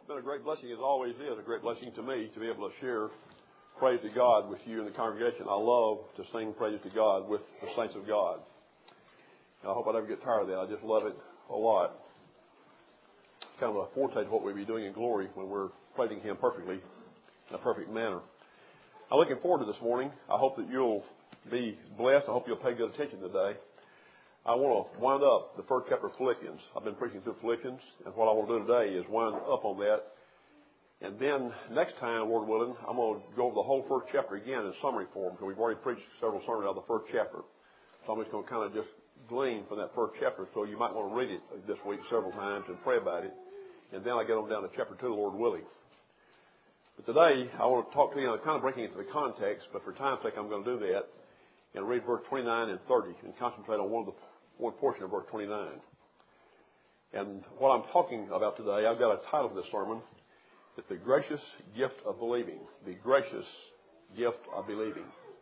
It's been a great blessing, as always is a great blessing to me to be able to share praise to God with you in the congregation. I love to sing praise to God with the saints of God. And I hope I never get tired of that. I just love it a lot. Kind of a foretaste of what we'll be doing in glory when we're praising Him perfectly in a perfect manner. I'm looking forward to this morning. I hope that you'll be blessed. I hope you'll pay good attention today. I want to wind up the first chapter of Philippians. I've been preaching through Philippians, and what I want to do today is wind up on that. And then next time, Lord willing, I'm going to go over the whole first chapter again in summary form, because we've already preached several sermons out of the first chapter. So I'm just going to kind of just glean from that first chapter, so you might want to read it this week several times and pray about it. And then I get on down to chapter 2, Lord willing. But today, I want to talk to you, kind of breaking into the context, but for time's sake, I'm going to do that and read verse 29 and 30 and concentrate on one portion of verse 29. And what I'm talking about today, I've got a title for this sermon. It's the gracious gift of believing. The gracious gift of believing.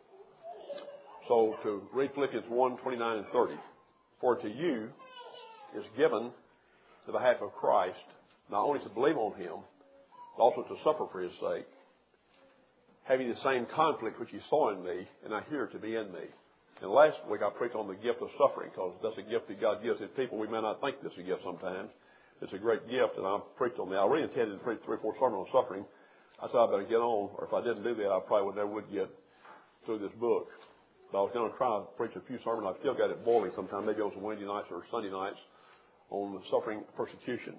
So to read Philippians 1, 29 and 30. For to you is given the behalf of Christ, not only to believe on Him, but also to suffer for His sake, having the same conflict which He saw in me, and I hear to be in me. And last week I preached on the gift of suffering, because that's a gift that God gives His people. We may not think this is a gift sometimes. It's a great gift, and I preached on that. I really intended to preach 3 or 4 sermons on suffering. I said I better get on, or if I didn't do that, I probably never would get through this book. But I was going to try to preach a few sermons. I've still got it boiling sometime, maybe on some Wednesday nights or Sunday nights, on suffering persecution.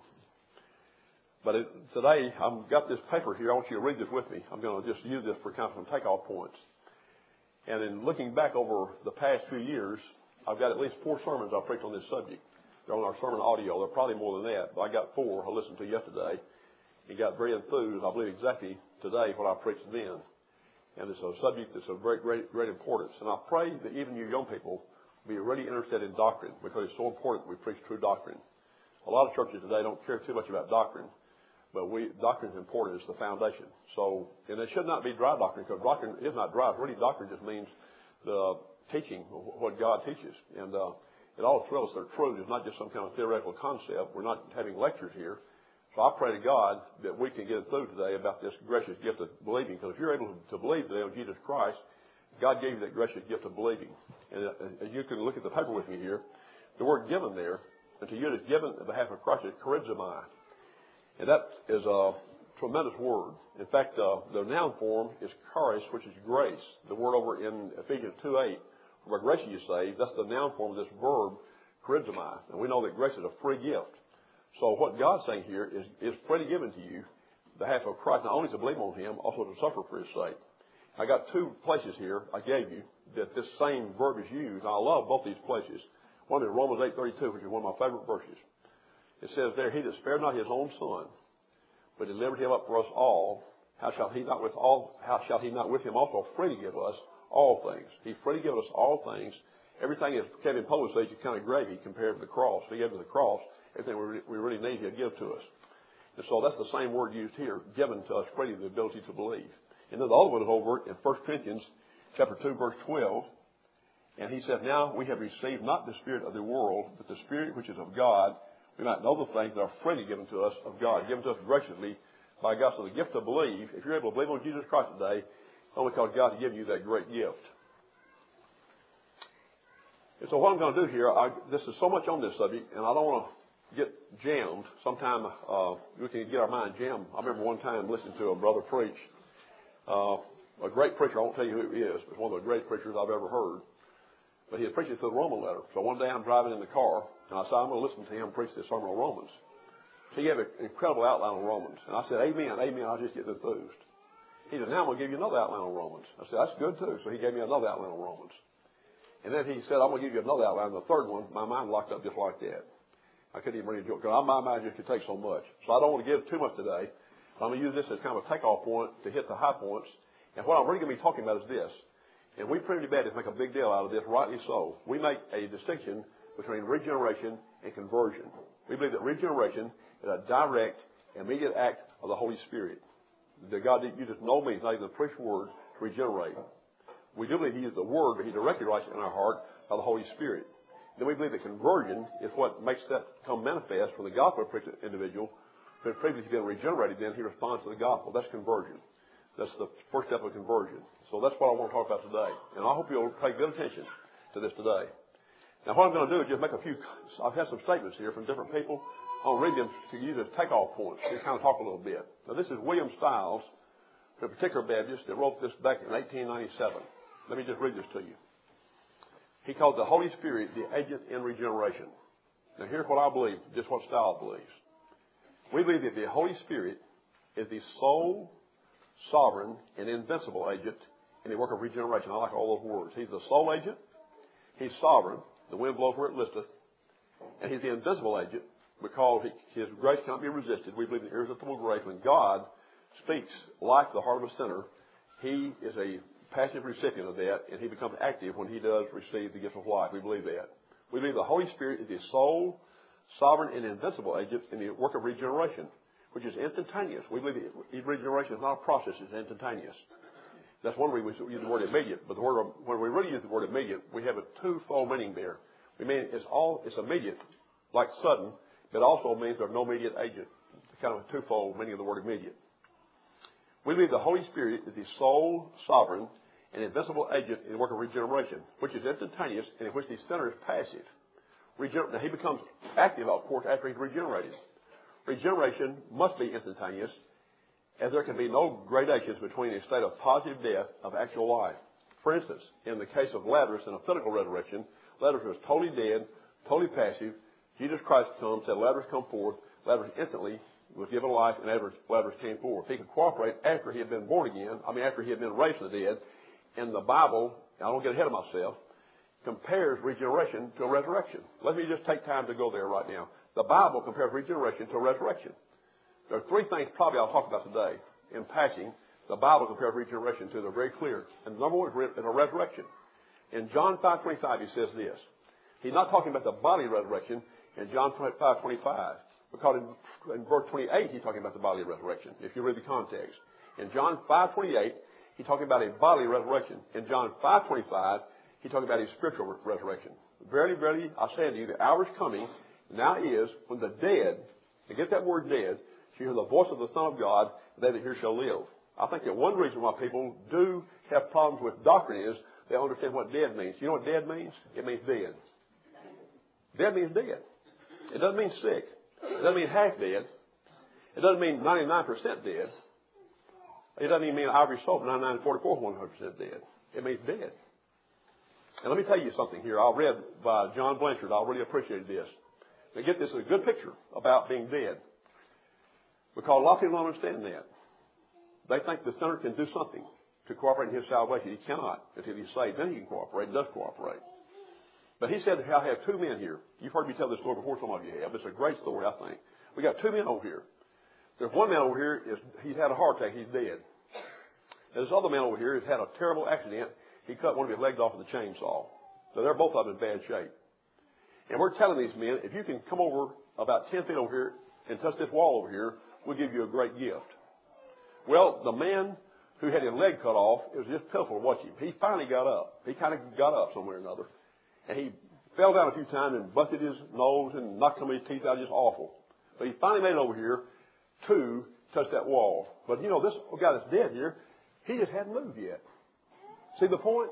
But today, I've got this paper here. I want you to read this with me. I'm going to just use this for kind of some takeoff points. And in looking back over the past few years, I've got at least 4 sermons I've preached on this subject. They're on our sermon audio. They're probably more than that, but I got 4 I listened to yesterday and got very enthused. I believe exactly today what I preached then. And it's a subject that's of great importance. And I pray that even you young people be really interested in doctrine, because it's so important we preach true doctrine. A lot of churches today don't care too much about doctrine, but doctrine is important. It's the foundation. So, and it should not be dry doctrine, because doctrine is not dry. Really, doctrine just means the teaching of what God teaches. And it all thrills their truth. It's not just some kind of theoretical concept. We're not having lectures here. So I pray to God that we can get through today about this gracious gift of believing. Because if you're able to believe today on Jesus Christ, God gave you that gracious gift of believing. And as you can look at the paper with me here, the word given there, and to you it is given on behalf of Christ, is charizomai. And that is a tremendous word. In fact, the noun form is charis, which is grace. The word over in Ephesians 2:8, by grace are you saved, that's the noun form of this verb, charizomai. And we know that grace is a free gift. So what God's saying here is freely given to you, the behalf of Christ, not only to believe on Him, also to suffer for His sake. I got 2 places here I gave you that this same verb is used. And I love both these places. One is Romans 8:32, which is one of my favorite verses. It says there, He that spared not His own Son, but delivered Him up for us all, how shall He not with Him also freely give us all things? He freely gives us all things. Everything, as Kevin Poe says, is kind of gravy compared to the cross. He gave to the cross everything we really need, He'll give to us. And so that's the same word used here, given to us freely, the ability to believe. And then the other one is over in 1 Corinthians chapter 2, verse 12. And he said, now we have received not the spirit of the world, but the Spirit which is of God, we might know the things that are freely given to us of God, given to us graciously by God. So the gift to believe, if you're able to believe on Jesus Christ today, only because God has given you that great gift. And so what I'm going to do here, this is so much on this subject, and I don't want to get jammed. Sometime we can get our mind jammed. I remember one time listening to a brother preach, a great preacher. I won't tell you who he is, but one of the great preachers I've ever heard. But he had preached through the Roman letter. So one day I'm driving in the car, and I said, I'm going to listen to him preach this sermon on Romans. So he gave an incredible outline on Romans. And I said, amen, amen. I'll just get enthused. He said, now I'm going to give you another outline on Romans. I said, that's good too. So he gave me another outline on Romans. And then he said, I'm going to give you another outline. The third one, my mind locked up just like that. I couldn't even read it, because my mind just could take so much. So I don't want to give too much today. I'm going to use this as kind of a takeoff point to hit the high points. And what I'm really going to be talking about is this. And we pretty bad make a big deal out of this, rightly so. We make a distinction between regeneration and conversion. We believe that regeneration is a direct, immediate act of the Holy Spirit. That God uses no means, not even the preached word, to regenerate. We do believe He used the word, but He directly writes in our heart by the Holy Spirit. Then we believe that conversion is what makes that come manifest when the gospel preached to an individual who had previously been regenerated, then he responds to the gospel. That's conversion. That's the first step of conversion. So that's what I want to talk about today. And I hope you'll pay good attention to this today. Now, what I'm going to do is just make I've had some statements here from different people. I'll read them to use as takeoff points to kind of talk a little bit. Now, this is William Stiles, a particular Baptist that wrote this back in 1897. Let me just read this to you. He called the Holy Spirit the agent in regeneration. Now, here's what I believe, just what Stiles believes. We believe that the Holy Spirit is the sole, sovereign, and invincible agent in the work of regeneration. I like all those words. He's the sole agent. He's sovereign. The wind blows where it listeth. And he's the invincible agent because his grace cannot be resisted. We believe in irresistible grace. When God speaks life to the heart of a sinner, he is a passive recipient of that, and he becomes active when he does receive the gift of life. We believe that. We believe the Holy Spirit is the sole, sovereign, and invincible agent in the work of regeneration, which is instantaneous. We believe that regeneration is not a process, it's instantaneous. That's one reason we use the word immediate. But when we really use the word immediate, we have a twofold meaning there. We mean it's immediate, like sudden, but also means there's no immediate agent. It's kind of a twofold meaning of the word immediate. We believe the Holy Spirit is the sole, sovereign, and invincible agent in the work of regeneration, which is instantaneous and in which the sinner is passive. Now, he becomes active, of course, after he's regenerated. Regeneration must be instantaneous, as there can be no gradations between a state of positive death of actual life. For instance, in the case of Lazarus in a physical resurrection, Lazarus was totally dead, totally passive. Jesus Christ comes, said, Lazarus, come forth. Lazarus instantly was given life, and Lazarus came forth. He could cooperate after he had been born again, after he had been raised from the dead. And the Bible, I don't get ahead of myself, compares regeneration to a resurrection. Let me just take time to go there right now. The Bible compares regeneration to a resurrection. There are three things probably I'll talk about today. In passing, the Bible compares regeneration to. They're very clear. And number one is a resurrection. In John 5:25, he says this. He's not talking about the bodily resurrection in John 5:25. Because in verse 28, he's talking about the bodily resurrection, if you read the context. In John 5:28, he's talking about a bodily resurrection. In John 5:25, he's talking about a spiritual resurrection. Verily, verily, I say unto you, the hour is coming, now is, when the dead, to get that word dead, shall hear the voice of the Son of God, and they that hear shall live. I think that one reason why people do have problems with doctrine is they don't understand what dead means. You know what dead means? It means dead. Dead means dead. It doesn't mean sick. It doesn't mean half dead. It doesn't mean 99% dead. It doesn't even mean ivory soap, 99, 44, 100% dead. It means dead. And let me tell you something here. I read by John Blanchard. I really appreciated this. Now get this, a good picture about being dead. Because a lot of people don't understand that. They think the sinner can do something to cooperate in his salvation. He cannot until he's saved. Then he can cooperate, does cooperate. But he said, I have two men here. You've heard me tell this story before, some of you have. It's a great story, I think. We got two men over here. There's one man over here, he's had a heart attack, he's dead. And this other man over here has had a terrible accident. He cut one of his legs off with a chainsaw. So they're both of them in bad shape. And we're telling these men, if you can come over about 10 feet over here and touch this wall over here, we'll give you a great gift. Well, the man who had his leg cut off, it was just pitiful to watch him. He finally got up. He kind of got up somewhere or another. And he fell down a few times and busted his nose and knocked some of his teeth out, just awful. But he finally made it over here to touch that wall. But you know, this guy that's dead here, he just hadn't moved yet. See the point?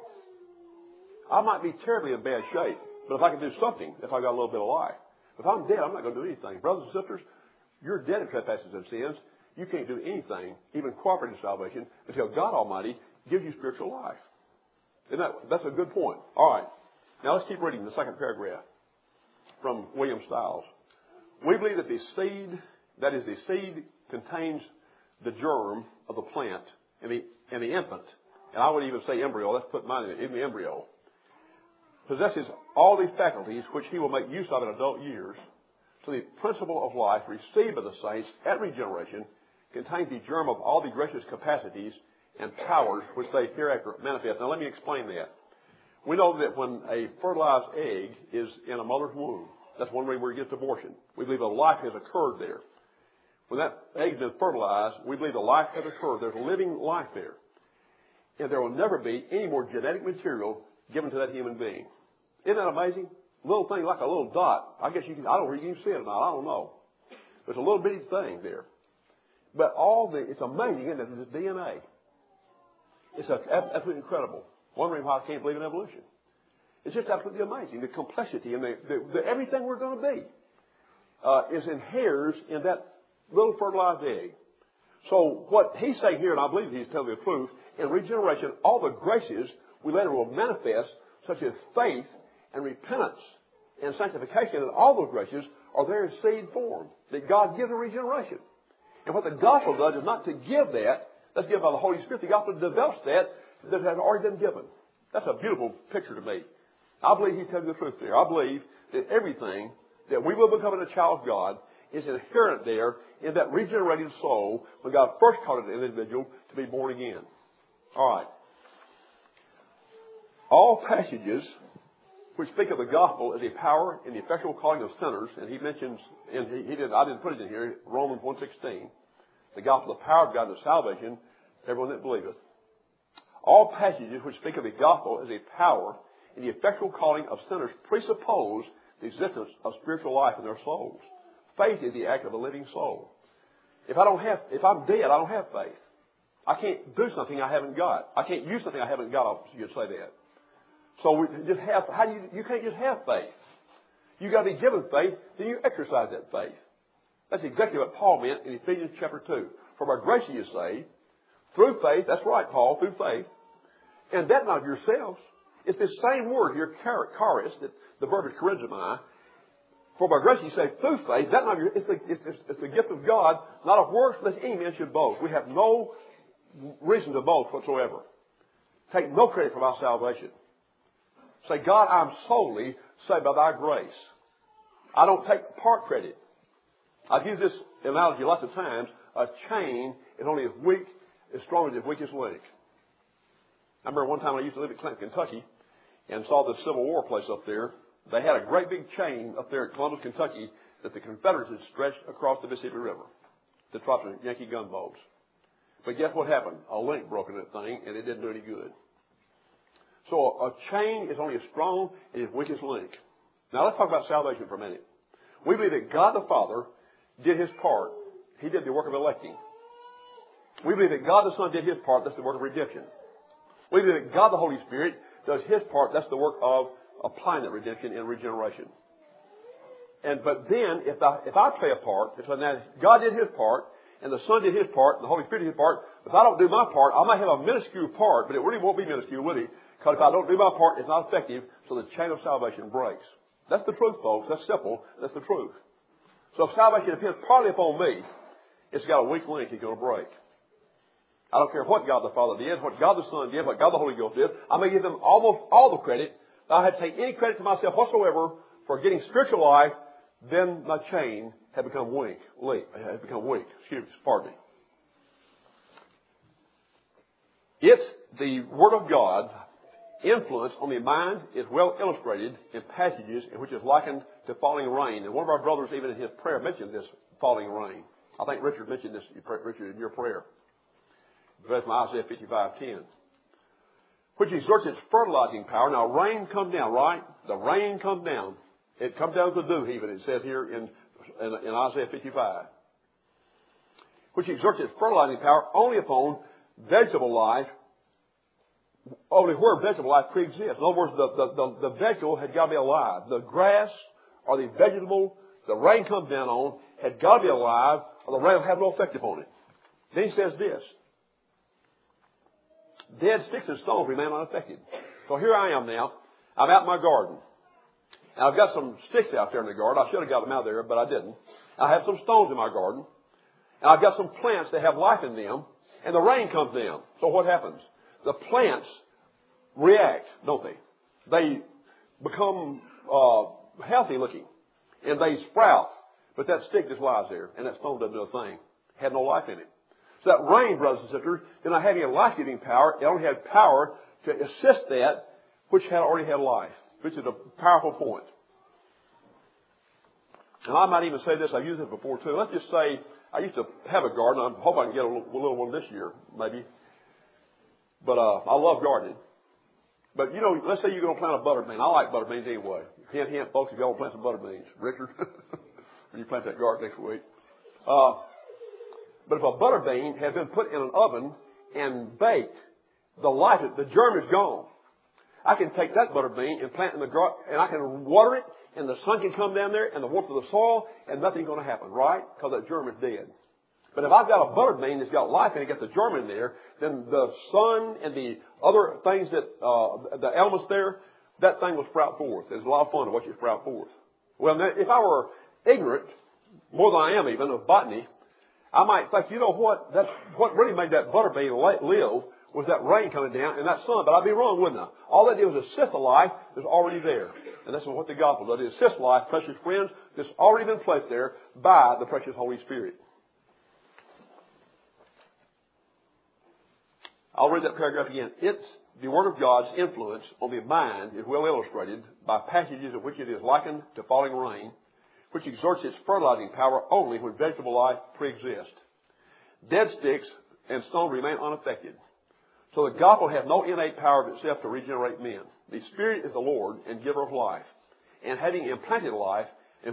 I might be terribly in bad shape, but if I can do something, if I got a little bit of life. If I'm dead, I'm not going to do anything. Brothers and sisters, you're dead in trespasses and sins. You can't do anything, even cooperate in salvation, until God Almighty gives you spiritual life. That's a good point. All right. Now let's keep reading the second paragraph from William Stiles. We believe that the seed contains the germ of the plant and the infant, and I would even say embryo, let's put mine in the embryo, possesses all these faculties which he will make use of in adult years. So the principle of life received by the saints at regeneration contains the germ of all the gracious capacities and powers which they hereafter manifest. Now let me explain that. We know that when a fertilized egg is in a mother's womb, that's one way where it gets abortion. We believe a life has occurred there. When that egg has been fertilized, we believe a life has occurred. There's living life there. And there will never be any more genetic material given to that human being. Isn't that amazing? A little thing like a little dot. I guess you can, I don't know if you can see it or not. I don't know. It's a little bitty thing there. But it's amazing, isn't it? It's DNA. It's absolutely incredible. Wondering why I can't believe in evolution. It's just absolutely amazing. The complexity and everything we're going to be is inheres in that little fertilized egg. So what he's saying here, and I believe he's telling the truth, in regeneration, all the graces we later will manifest, such as faith and repentance and sanctification, and all those graces are there in seed form that God gives in regeneration. And what the gospel does is not to give that. That's given by the Holy Spirit. The gospel develops that has already been given. That's a beautiful picture to me. I believe he's telling the truth there. I believe that everything that we will become a child of God is inherent there in that regenerated soul when God first called an individual to be born again. All right. All passages which speak of the gospel as a power in the effectual calling of sinners, and he mentions, and I didn't put it in here, Romans 1:16, the gospel, the power of God to salvation, everyone that believeth. All passages which speak of the gospel as a power in the effectual calling of sinners presuppose the existence of spiritual life in their souls. Faith is the act of a living soul. If I'm dead, I don't have faith. I can't do something I haven't got. I can't use something I haven't got. You'd say that. So you can't just have faith. You got to be given faith, then you exercise that faith. That's exactly what Paul meant in Ephesians chapter 2. For by grace you are saved, through faith, that's right, Paul, through faith, and that not of yourselves. It's this same word here, charis, that the verb is charizomai. For by grace you say through faith, that not of it's the gift of God, not of works, lest any man should boast. We have no reason to boast whatsoever. Take no credit for our salvation. Say, God, I'm solely saved by thy grace. I don't take part credit. I've used this analogy lots of times. A chain is only as strong as its weakest link. I remember one time I used to live in Clinton, Kentucky, and saw the Civil War place up there. They had a great big chain up there at Columbus, Kentucky, that the Confederates had stretched across the Mississippi River to drop the Yankee gunboats. But guess what happened? A link broke in that thing, and it didn't do any good. So a chain is only as strong as its weakest link. Now let's talk about salvation for a minute. We believe that God the Father did His part. He did the work of electing. We believe that God the Son did His part. That's the work of redemption. We believe that God the Holy Spirit does His part. That's the work of applying that redemption in regeneration. But then, if I play a part, if God did His part, and the Son did His part, and the Holy Spirit did His part, if I don't do my part, I might have a minuscule part, but it really won't be minuscule, will it? Because if I don't do my part, it's not effective, so the chain of salvation breaks. That's the truth, folks. That's simple. That's the truth. So if salvation depends partly upon me, it's got a weak link it's going to break. I don't care what God the Father did, what God the Son did, what God the Holy Ghost did. I may give them almost all the credit. I had to take any credit to myself whatsoever for getting spiritual life, then my chain had become weak. Pardon me. It's the Word of God. Influence on the mind is well illustrated in passages in which it's likened to falling rain. And one of our brothers, even in his prayer, mentioned this falling rain. I think Richard mentioned this, Richard, in your prayer. That's from Isaiah 55:10. Which exerts its fertilizing power. Now, rain comes down, right? The rain comes down. It comes down as a dew, even, it says here in Isaiah 55. Which exerts its fertilizing power only upon vegetable life, only where vegetable life pre-exists. In other words, the vegetable had got to be alive. The grass or the vegetable the rain comes down on had got to be alive, or the rain will have no effect upon it. Then he says this: dead sticks and stones remain unaffected. So here I am now. I'm out in my garden. And I've got some sticks out there in the garden. I should have got them out there, but I didn't. I have some stones in my garden. And I've got some plants that have life in them. And the rain comes down. So what happens? The plants react, don't they? They become healthy looking. And they sprout. But that stick just lies there. And that stone doesn't do a thing. Had no life in it. So that rain, brothers and sisters, did not have any life-giving power. It only had power to assist that which had already had life. Which is a powerful point. And I might even say this. I've used it before too. Let's just say I used to have a garden. I hope I can get a little one this year, maybe. But I love gardening. But, you know, let's say you're going to plant a butter bean. I like butter beans anyway. Hint, folks, if y'all want to plant some butter beans. Richard, when you plant that garden next week. But if a butter bean has been put in an oven and baked, the germ is gone. I can take that butter bean and plant it in the garden, and I can water it, and the sun can come down there, and the warmth of the soil, and nothing's going to happen, right? Because that germ is dead. But if I've got a butter bean that's got life and it got the germ in there, then the sun and the other things that, the elements there, that thing will sprout forth. It's a lot of fun to watch it sprout forth. Well, if I were ignorant, more than I am even, of botany, I might think, you know what, what really made that butter bean live was that rain coming down and that sun. But I'd be wrong, wouldn't I? All that did was assist the life that's already there. And that's what the gospel does. It assists life, precious friends, that's already been placed there by the precious Holy Spirit. I'll read that paragraph again. The Word of God's influence on the mind is well illustrated by passages in which it is likened to falling rain, which exerts its fertilizing power only when vegetable life preexists. Dead sticks and stone remain unaffected. So the gospel has no innate power of itself to regenerate men. The Spirit is the Lord and giver of life. And having imparted life,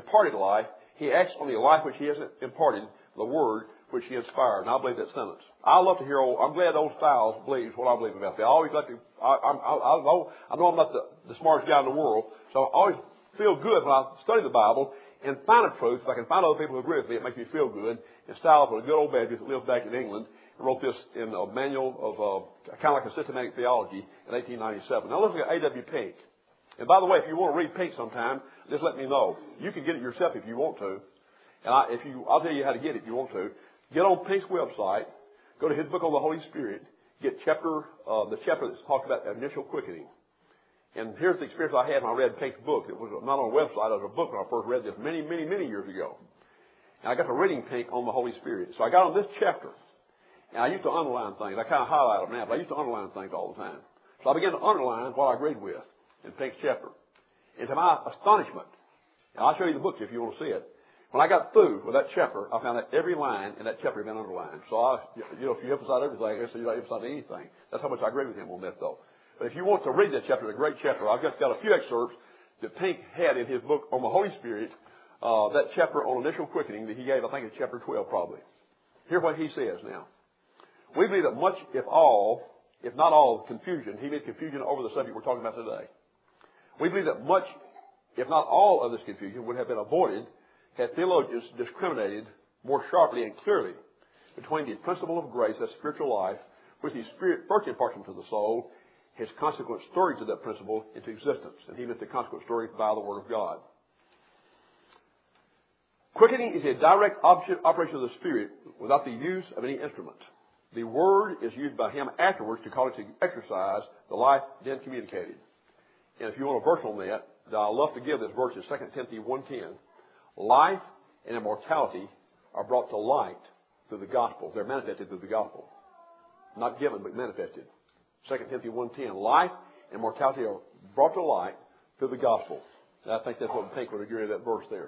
He acts on the life which He has imparted, the Word which He inspired. And I believe that sentence. I love to hear I'm glad old Styles believes what I believe about that. I always like to, I know I'm not the smartest guy in the world, so I always feel good when I study the Bible and find a truth. If I can find other people who agree with me, it makes me feel good. And Styles was a good old Baptist that lived back in England and wrote this in a manual of kind of like a systematic theology in 1897. Now listen to A.W. Pink. And by the way, if you want to read Pink sometime, just let me know. You can get it yourself if you want to. And I'll tell you how to get it if you want to. Get on Pink's website, go to his book on the Holy Spirit, get the chapter that's talked about initial quickening. And here's the experience I had when I read Pink's book. It was not on a website, it was a book when I first read this many years ago. And I got to reading Pink on the Holy Spirit. So I got on this chapter, and I used to underline things. I kind of highlight them now, but I used to underline things all the time. So I began to underline what I agreed with in Pink's chapter. And to my astonishment, and I'll show you the book if you want to see it, when I got through with that chapter, I found that every line in that chapter had been underlined. So if you emphasize everything, I guess you don't emphasize anything. That's how much I agree with him on that, though. But if you want to read that chapter, it's a great chapter. I've just got a few excerpts that Pink had in his book on the Holy Spirit, that chapter on initial quickening that he gave, I think it's chapter 12 probably. Here's what he says now. We believe that much, if not all, confusion, he means confusion over the subject we're talking about today. We believe that much, if not all of this confusion would have been avoided had theologians discriminated more sharply and clearly between the principle of grace, that spiritual life, which the Spirit first imparts into the soul, his consequent storage of that principle into existence. And he meant the consequent storage by the Word of God. Quickening is a direct operation of the Spirit without the use of any instrument. The Word is used by Him afterwards to call it to exercise the life then communicated. And if you want a verse on that, I love to give this verse in 2 Timothy 1:10. Life and immortality are brought to light through the gospel. They're manifested through the gospel. Not given, but manifested. 2 Timothy 1:10. Life and mortality are brought to light through the gospel. And I think that's what Pink would agree with that verse there.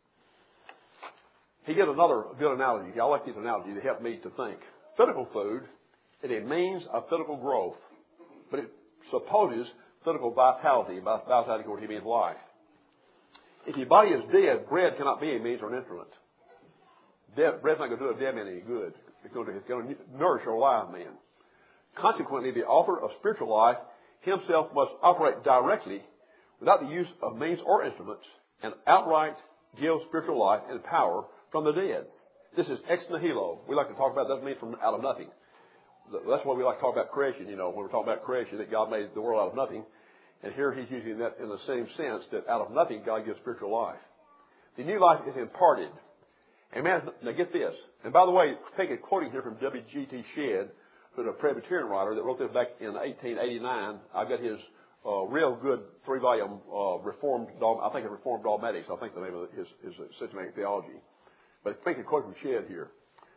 He gives another good analogy. I like these analogies. They help me to think. Physical food is a means of physical growth, but it supposes physical vitality. By vitality, what he means life. If your body is dead, bread cannot be a means or an instrument. Bread's not going to do a dead man any good. It's going to nourish or alive man. Consequently, the author of spiritual life himself must operate directly without the use of means or instruments and outright give spiritual life and power from the dead. This is ex nihilo. We like to talk about that means from out of nothing. That's why we like to talk about creation, when we're talking about creation, that God made the world out of nothing. And here he's using that in the same sense that out of nothing God gives spiritual life. The new life is imparted. And man, now get this. And by the way, take a quoting here from W.G.T. Shedd, who's a Presbyterian writer that wrote this back in 1889. I've got his real good 3-volume Reformed Dogmatics. I think the name of his systematic theology. But take a quote from Shedd here.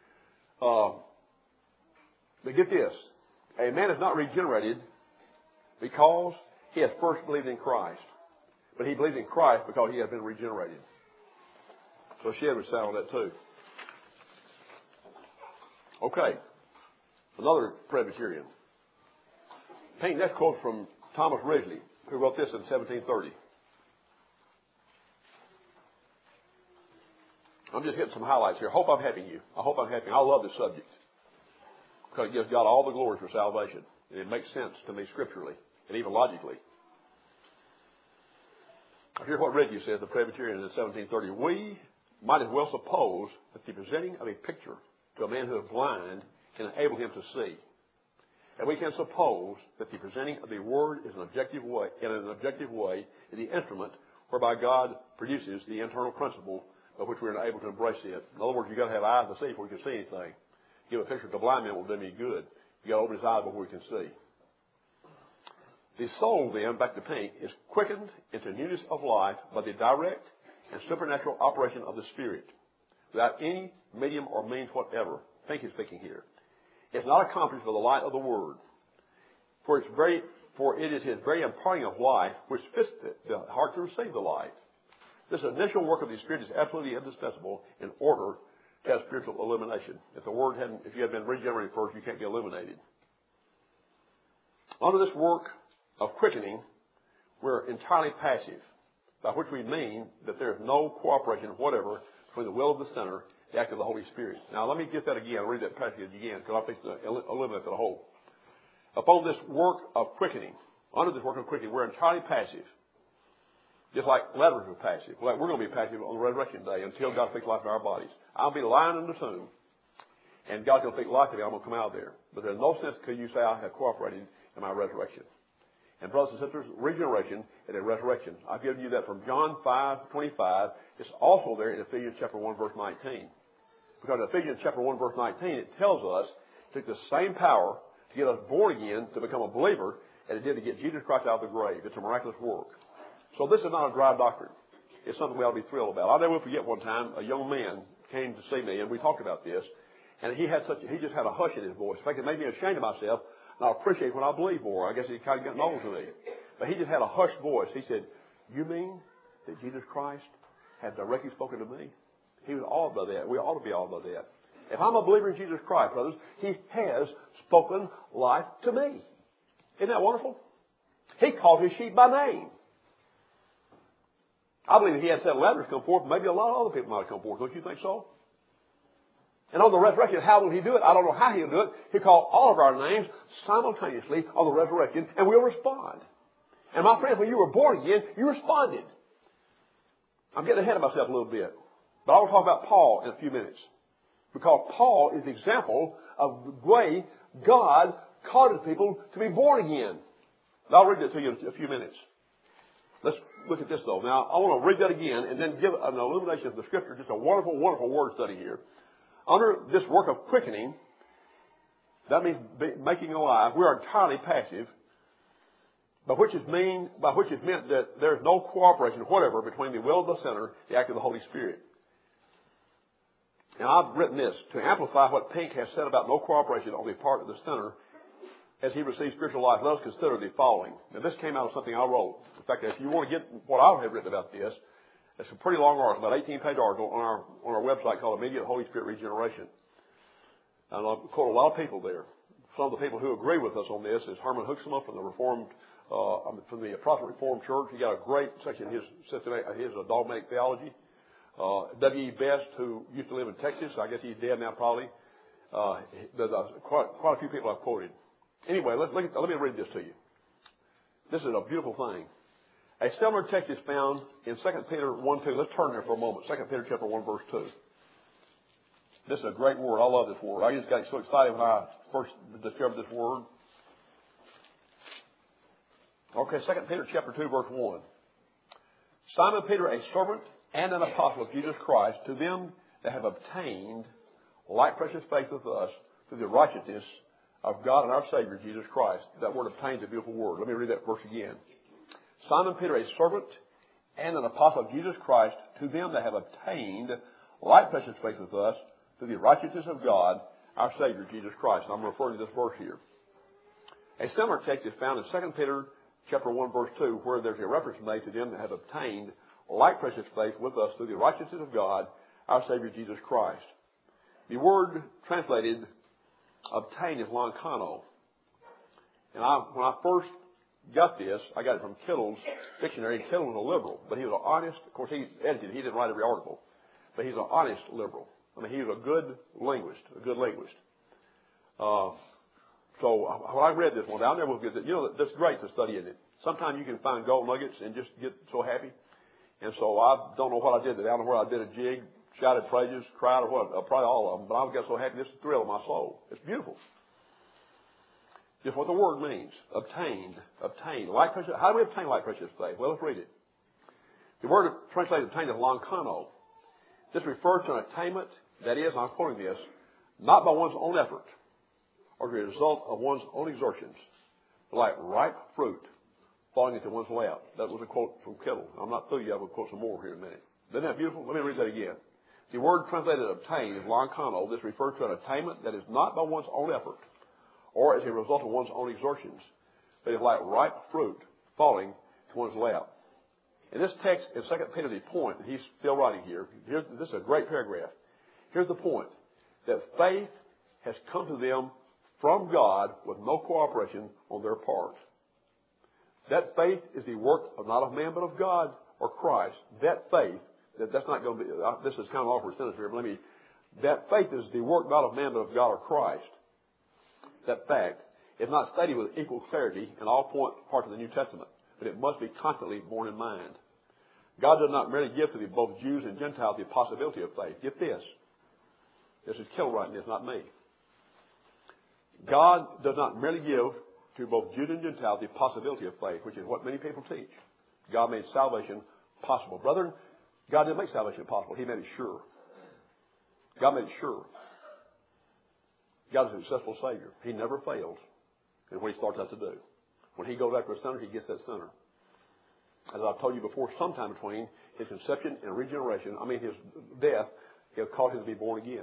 But get this. A man is not regenerated because he has first believed in Christ. But he believes in Christ because he has been regenerated. So Shedd would sound on that too. Okay. Another Presbyterian. Take that quote from Thomas Ridgely, who wrote this in 1730. I'm just getting some highlights here. I hope I'm helping you. I hope I'm helping you. I love this subject because it gives God all the glory for salvation. And it makes sense to me scripturally and even logically. Here's what Reggie says, the Presbyterian in 1730. We might as well suppose that the presenting of a picture to a man who is blind can enable him to see. And we can suppose that the presenting of the Word is in an objective way is the instrument whereby God produces the internal principle by which we are able to embrace it. In other words, you've got to have eyes to see before you can see anything. Give a picture to a blind man will do me good. You've got to open his eyes before he can see. The soul, then, back to Pink, is quickened into newness of life by the direct and supernatural operation of the Spirit, without any medium or means whatever. Pink is speaking here. It's not accomplished by the light of the Word, for it is His very imparting of life which fits the heart to receive the light. This initial work of the Spirit is absolutely indispensable in order to have spiritual illumination. If you had been regenerated first, you can't be illuminated. Under this work of quickening, we're entirely passive, by which we mean that there is no cooperation whatever between the will of the sinner and the act of the Holy Spirit. Now, let me get that again. I'll read that passage again, because I think to eliminate the whole. Upon this work of quickening, under this work of quickening, we're entirely passive. Just like Lazarus was passive. Like we're going to be passive on the resurrection day until God speaks life in our bodies. I'll be lying in the tomb, and God's going to speak life to me. I'm going to come out of there. But there's no sense could you say I have cooperated in my resurrection. And brothers and sisters, regeneration and a resurrection. I've given you that from John 5:25. It's also there in Ephesians chapter 1, verse 19. Because in Ephesians chapter 1, verse 19, it tells us it took the same power to get us born again, to become a believer, as it did to get Jesus Christ out of the grave. It's a miraculous work. So this is not a dry doctrine. It's something we ought to be thrilled about. I'll never forget one time a young man came to see me, and we talked about this, and he just had a hush in his voice. In fact, it made me ashamed of myself. And I appreciate when I believe more. I guess he kind of gotten old to me. But he just had a hushed voice. He said, "You mean that Jesus Christ had directly spoken to me?" He was awed by that. We ought to be awed by that. If I'm a believer in Jesus Christ, brothers, He has spoken life to me. Isn't that wonderful? He calls His sheep by name. I believe if He had said Lazarus come forth, maybe a lot of other people might have come forth. Don't you think so? And on the resurrection, how will He do it? I don't know how He'll do it. He'll call all of our names simultaneously on the resurrection, and we'll respond. And my friends, when you were born again, you responded. I'm getting ahead of myself a little bit. But I will talk about Paul in a few minutes. Because Paul is the example of the way God causes people to be born again. And I'll read that to you in a few minutes. Let's look at this, though. Now, I want to read that again and then give an illumination of the Scripture. Just a wonderful, wonderful word study here. Under this work of quickening, that means making alive, we are entirely passive, by which is meant that there is no cooperation whatever between the will of the sinner and the act of the Holy Spirit. Now, I've written this to amplify what Pink has said about no cooperation on the part of the sinner as he receives spiritual life. Let us consider the following. Now, this came out of something I wrote. In fact, if you want to get what I have written about this, it's a pretty long article, about 18-page article on our website called Immediate Holy Spirit Regeneration. And I'll quote a lot of people there. Some of the people who agree with us on this is Herman Hoeksema from the Protestant Reformed Church. He got a great section in his dogmatic theology. W.E. Best, who used to live in Texas, I guess he's dead now probably. There's quite a few people I've quoted. Anyway, let me read this to you. This is a beautiful thing. A similar text is found in 2 Peter 1:2. Let's turn there for a moment. 2 Peter chapter 1, verse 2. This is a great word. I love this word. I just got so excited when I first discovered this word. Okay, 2 Peter chapter 2, verse 1. Simon Peter, a servant and an apostle of Jesus Christ, to them that have obtained like precious faith with us through the righteousness of God and our Savior, Jesus Christ. That word obtained is a beautiful word. Let me read that verse again. Simon Peter, a servant and an apostle of Jesus Christ, to them that have obtained like precious faith with us through the righteousness of God, our Savior, Jesus Christ. And I'm referring to this verse here. A similar text is found in 2 Peter chapter 1, verse 2, where there's a reference made to them that have obtained like precious faith with us through the righteousness of God, our Savior, Jesus Christ. The word translated obtain is lankano. And when I first got this, I got it from Kittle's dictionary. Kittle was a liberal, but he was honest. Of course, he edited it. He didn't write every article. but he's an honest liberal. I mean, he's a good linguist, So when I read this one, I'll never forget that. You know, that's great to study in it. Sometimes you can find gold nuggets and just get so happy. And so I don't know what I did. I don't know where I did a jig, shouted praises, cried, or what. Probably all of them. But I got so happy. This is the thrill of my soul. It's beautiful. Just what the word means. Obtained. Like precious. How do we obtain like precious faith? Well, let's read it. The word translated obtained is lankano. This refers to an attainment, that is, I'm quoting this, not by one's own effort or the result of one's own exertions, but like ripe fruit falling into one's lap. That was a quote from Kittle. I'm not through yet. I will quote some more here in a minute. Isn't that beautiful? Let me read that again. The word translated obtained is lankano. This refers to an attainment that is not by one's own effort or as a result of one's own exertions, but is like ripe fruit falling to one's lap. In this text, in 2 Peter, the point, and he's still writing here, this is a great paragraph. Here's the point, that faith has come to them from God with no cooperation on their part. That faith is the work of not of man, but of God or Christ. That faith, that's not going to be, this is kind of an awkward sentence here, but that faith is the work not of man, but of God or Christ. That fact is not stated with equal clarity in all parts of the New Testament, but it must be constantly borne in mind. God does not merely give to both Jews and Gentiles the possibility of faith. Get this. This is Kittle writing this, not me. God does not merely give to both Jews and Gentiles the possibility of faith, which is what many people teach. God made salvation possible. Brethren, God didn't make salvation possible. He made it sure. God made it sure. God is a successful Savior. He never fails in what He starts out to do. When He goes after a sinner, He gets that sinner. As I've told you before, sometime between His conception and regeneration, His death, He'll cause Him to be born again.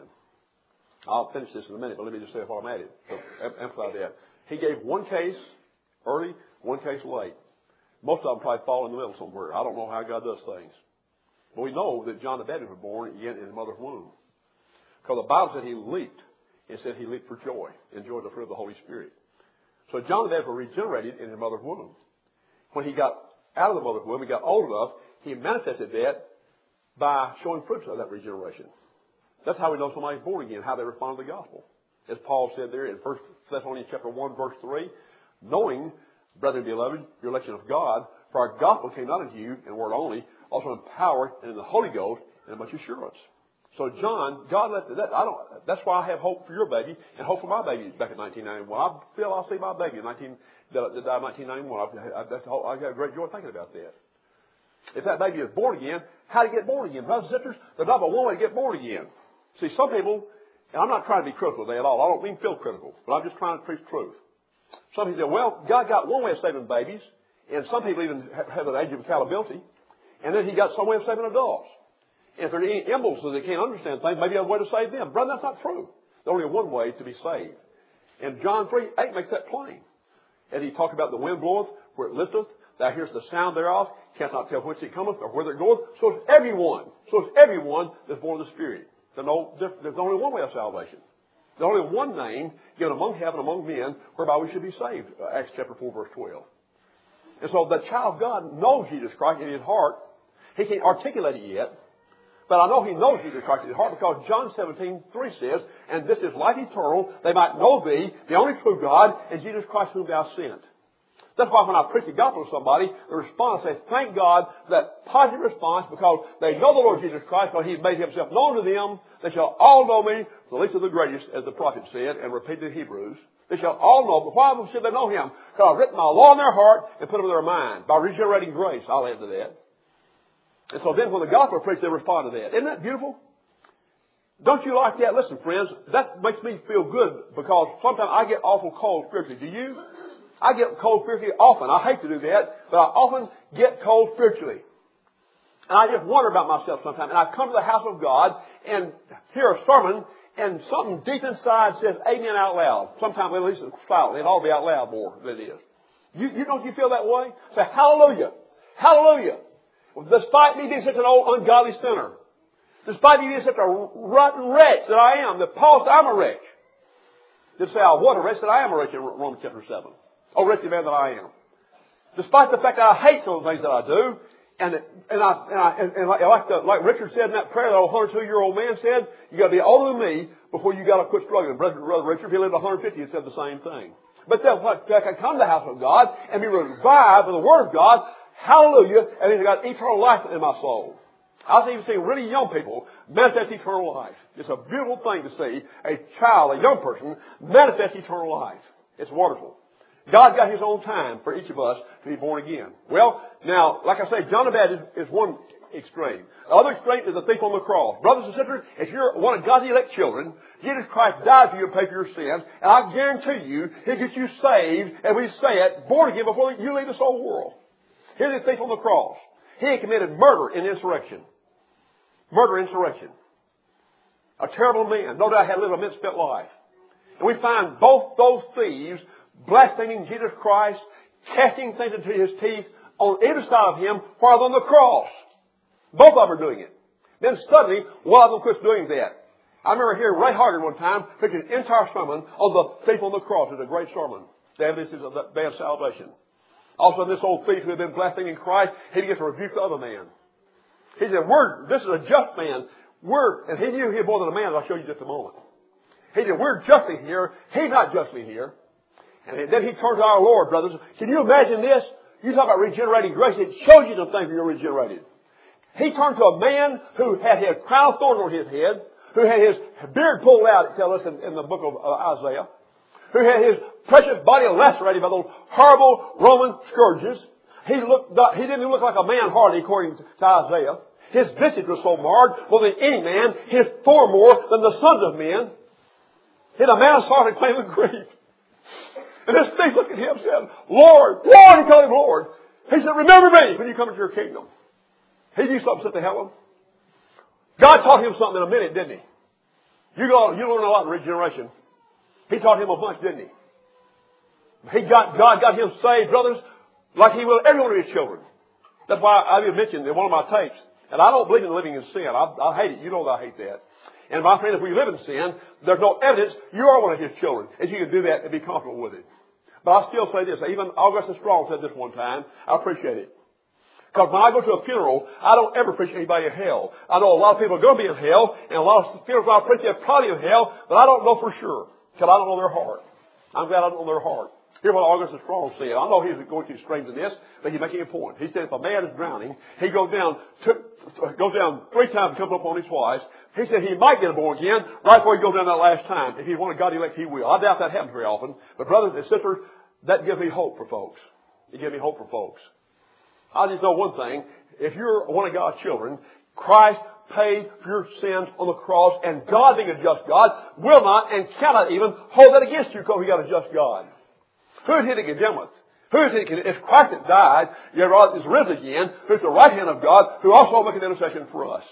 I'll finish this in a minute, but let me just say while I'm at it. So emphasize that. He gave one case early, one case late. Most of them probably fall in the middle somewhere. I don't know how God does things. But we know that John the Baptist was born again in his mother's womb. Because the Bible said he leaped. It said he leaped for joy, enjoyed the fruit of the Holy Spirit. So John the Baptist was regenerated in his mother's womb. When he got out of the mother's womb, he got old enough, he manifested that by showing fruits of that regeneration. That's how we know somebody's born again, how they respond to the gospel. As Paul said there in 1 Thessalonians chapter 1, verse 3, knowing, brethren beloved, your election of God, for our gospel came not unto you in word only, also in power and in the Holy Ghost and in much assurance. So John, God left that. That's why I have hope for your baby and hope for my baby back in 1991. I feel I'll see my baby that died in 1991. I got great joy thinking about that. If that baby is born again, how to get born again? Brothers and sisters, there's not but one way to get born again. See, some people, and I'm not trying to be critical of that at all. I don't mean feel critical, but I'm just trying to preach truth. Some people say, well, God got one way of saving babies, and some people even have an age of accountability, and then He got some way of saving adults. And if there are any imbeciles that can't understand things, maybe a way to save them. Brother, that's not true. There's only one way to be saved. And John 3:8 makes that plain. As he talked about the wind bloweth where it listeth, thou hearest the sound thereof, canst not tell whence it cometh or whither it goeth. So it's everyone that's born of the Spirit. There's only one way of salvation. There's only one name given among heaven, among men, whereby we should be saved. Acts chapter 4, verse 12. And so the child of God knows Jesus Christ in his heart. He can't articulate it yet. But I know he knows Jesus Christ in his heart because John 17:3 says, and this is life eternal, they might know thee, the only true God, and Jesus Christ whom thou sent. That's why when I preach the gospel to somebody, the response says, thank God for that positive response because they know the Lord Jesus Christ, because He's made Himself known to them. They shall all know me, the least of the greatest, as the prophet said, and repeated in Hebrews. They shall all know. But why should they know Him? Because I've written my law in their heart and put them in their mind. By regenerating grace, I'll add to that. And so then when the gospel is preached, they respond to that. Isn't that beautiful? Don't you like that? Listen, friends, that makes me feel good because sometimes I get awful cold spiritually. Do you? I get cold spiritually often. I hate to do that, but I often get cold spiritually. And I just wonder about myself sometimes. And I come to the house of God and hear a sermon and something deep inside says amen out loud. Sometimes at least it's silent. It ought to be out loud more than it is. You don't you feel that way? Say hallelujah. Hallelujah. Despite me being such an old ungodly sinner. Despite me being such a rotten wretch that I am. That Paul said I'm a wretch. Didn't say what a wretch, that I am a wretch in Romans chapter 7. Oh, wretched man that I am. Despite the fact that I hate some of the things that I do, And like Richard said in that prayer, that old 102-year-old man said, you got to be older than me before you got to quit struggling. Brother Richard, if he lived 150, he said the same thing. But then if I can come to the house of God and be revived with the Word of God, hallelujah, and he's got eternal life in my soul. I've even seen really young people manifest eternal life. It's a beautiful thing to see a child, a young person, manifest eternal life. It's wonderful. God got His own time for each of us to be born again. Well, now, like I say, John the Baptist is one extreme. The other extreme is the thief on the cross. Brothers and sisters, if you're one of God's elect children, Jesus Christ died for you to pay for your sins, and I guarantee you, He'll get you saved, as we say it, born again before you leave this old world. Here's the thief on the cross. He had committed murder and insurrection. Murder and insurrection. A terrible man. No doubt had lived a misspent life. And we find both those thieves blaspheming Jesus Christ, casting things into His teeth on either side of Him while on the cross. Both of them are doing it. Then suddenly, one of them quits doing that. I remember hearing Ray Harder one time preach an entire sermon on the thief on the cross. It's a great sermon. The evidence of that man's salvation. Also, this old thief who had been blaspheming Christ, he begins to rebuke the other man. He said, this is a just man. And he knew he was more than a man, as I'll show you in just a moment. He said, we're justly here. He's not justly here. And then he turned to our Lord, brothers. Can you imagine this? You talk about regenerating grace. It shows you the thing you're regenerated. He turned to a man who had his crown of thorns on his head, who had his beard pulled out, it tells us in the book of Isaiah, who had his precious body lacerated by those horrible Roman scourges. He didn't even look like a man hardly, according to Isaiah. His visage was so marred, more than any man, his form more than the sons of men. He had a man of sorrow and claim of grief. And this thief looked at him and said, Lord, Lord, he called him Lord. He said, remember me when you come into your kingdom. He knew something sent to hell. God taught him something in a minute, didn't He? You learn a lot in regeneration. He taught him a bunch, didn't He? God got him saved, brothers, like He will every one of His children. That's why I even mentioned in one of my tapes, and I don't believe in living in sin. I hate it. You know that I hate that. And my friend, if we live in sin, there's no evidence you are one of His children. If you can do that and be comfortable with it. But I still say this. Even Augustus Strong said this one time. I appreciate it. Because when I go to a funeral, I don't ever preach anybody in hell. I know a lot of people are going to be in hell, and a lot of funerals I preach are probably in hell, but I don't know for sure. Because I don't know their heart. I'm glad I don't know their heart. Here's what Augustus Strong said. I know he's going too extreme in this, but he's making a point. He said if a man is drowning, he goes down 3 times and comes up on his twice. He said he might get born again right before he goes down that last time. If he wanted God elect, he will. I doubt that happens very often. But brothers and sisters, that gives me hope for folks. It gives me hope for folks. I just know one thing. If you're one of God's children, Christ paid for your sins on the cross, and God, being a just God, will not and cannot even hold that against you because He got a just God. Who is He to condemn us? Who is He to condemn? It's Christ that died, yet is risen again, who's the right hand of God, who also makes an intercession for us.